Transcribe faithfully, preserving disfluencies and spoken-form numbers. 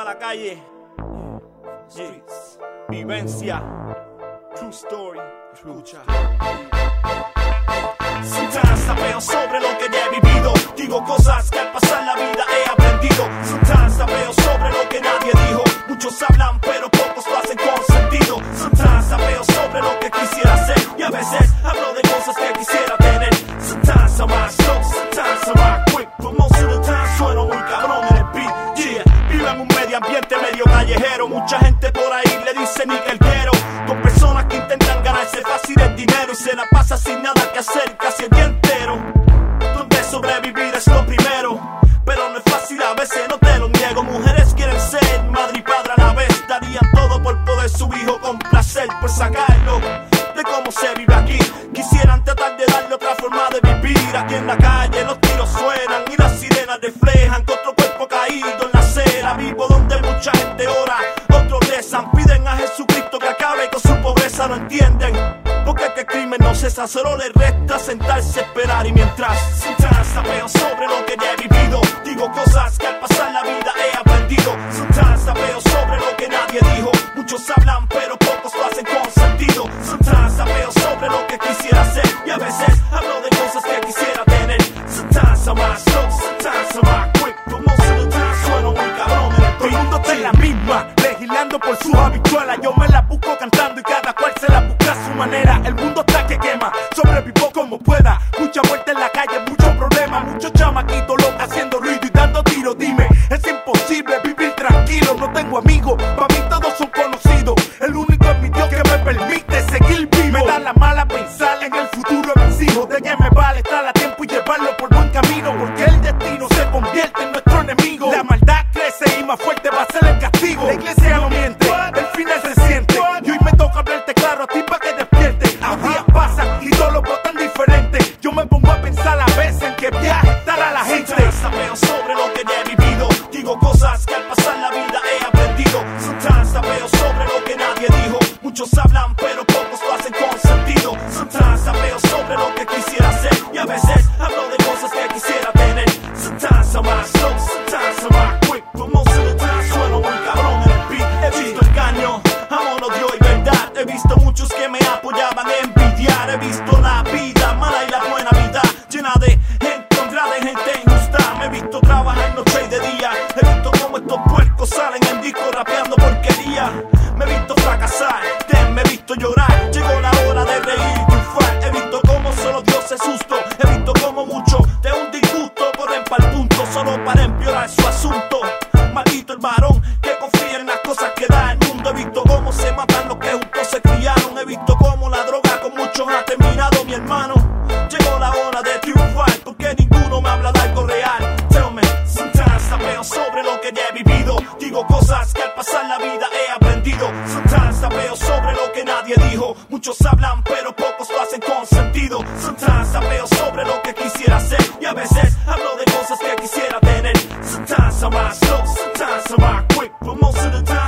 pa' la calle. Yeah. Vivencia. True story. Escucha. Sometimes sapeo sobre lo que ya he vivido. Digo cosas que al pasar la vida he aprendido. Sometimes sapeo sobre lo que nadie dijo. Muchos hablan pero pocos lo hacen con sentido. Sometimes sapeo sobre lo que quisiera hacer. Y a veces hablo de cosas que quisiera tener. Sometimes I'm my slow, sometimes I'm my quick. But most of the time sueno muy cabrón en el beat. Yeah, vivo en un medio ambiente medio callejero. Mucha gente por ahí le dice ni que el quiero. Con personas que intentan ganarse fácil el dinero y se la pasa sin nada que hacer casi el día entero. Donde sobrevivir es lo primero, pero no es fácil, a veces no te lo niego. Mujeres quieren ser madre y padre a la vez. Darían todo por poder su hijo con placer, por sacarlo de cómo se vive aquí. Quisieran tratar de darle otra forma de vivir. Aquí en la calle los tiros suenan y las sirenas reflejan que otro cuerpo caído en la acera. Vivo donde mucha gente ora, otros rezan, piden a Jesucristo que acabe con su pobreza. No entienden porque este crimen no cesa, solo le resta sentarse a esperar. Y mientras sometimes sapeo sobre lo que ya he vivido, digo cosas que al pasar la vida he aprendido. Sometimes sapeo sobre lo que nadie dijo. Muchos hablan pero pocos lo hacen con sentido. Sometimes sapeo sobre lo que quisiera hacer. Y a veces hablo de cosas que quisiera tener. Sometimes I'm my slow, sometimes I'm my quick. But most of the time sueno muy cabrón en el todo el mundo está en la misma, legislando por sus habichuelas. Yo me la busco cantando y cada cual se la busca a su manera. El mundo está que quema, sobrevivo como pueda. Mucha muerte en la calle, muchos problemas, muchos chamaquitos locos haciendo ruido y dando tiros. Dime, es imposible vivir tranquilo. No tengo amigos, para mí todos son conocidos. El único es mi Dios que me permite seguir vivo. Me da la mala pensar en el futuro de mis hijos. De que me vale estar a tiempo y llevarlo por buen camino, porque el destino se convierte en nuestro enemigo. La maldad crece y más fuerte va a ser el castigo. La iglesia no miente, el final se siente. Y hoy me toca hablarte claro a ti para que despierte. Los días pasan y todos los votan diferente. Yo me pongo a pensar a veces en qué viaje estará la gente. Sometimes sapeo sobre lo que ya he vivido. Digo cosas que al pasar la vida he aprendido. Sometimes sapeo sobre lo que nadie dijo. Muchos hablan pero pocos lo hacen con sentido. Sometimes sapeo sobre lo que quisiera hacer. Y a veces hablo de cosas que quisiera tener. Sometimes I'm my slow, sometimes I'm my quick. But most of the time sueno muy cabrón en el beat. He visto engaño, amor, odio y verdad. He visto muchos que me apoyaban a envidiar. He visto la vida mala y la buena vida llena de gente honrada y gente injusta. Me he visto trabajar noche y de día. He visto cómo estos puercos salen en disco rapeando porquería. Me he visto fracasar, me he visto llorar. Llegó la hora de reír y triunfar. He visto cómo solo Dios es justo. He visto cómo muchos de un disgusto corren para el punto solo para empeorar su asunto. Maldito el varón que confía en las cosas que da el mundo. He visto cómo se matan los que juntos se criaron. He visto cómo la droga con muchos ha terminado, mi hermano. Llegó la hora de triunfar porque ninguno me habla de algo real. Tell me, sometimes sapeo sobre lo que ya he vivido. Digo cosas que al pasar la vida he aprendido. Sometimes sapeo sobre lo que nadie dijo. Muchos hablan pero pocos lo hacen con sentido. Sometimes sapeo sobre lo que quisiera hacer. Y a veces hablo de cosas que quisiera tener. Sometimes I'm my slow, sometimes I'm my quick. But most of the time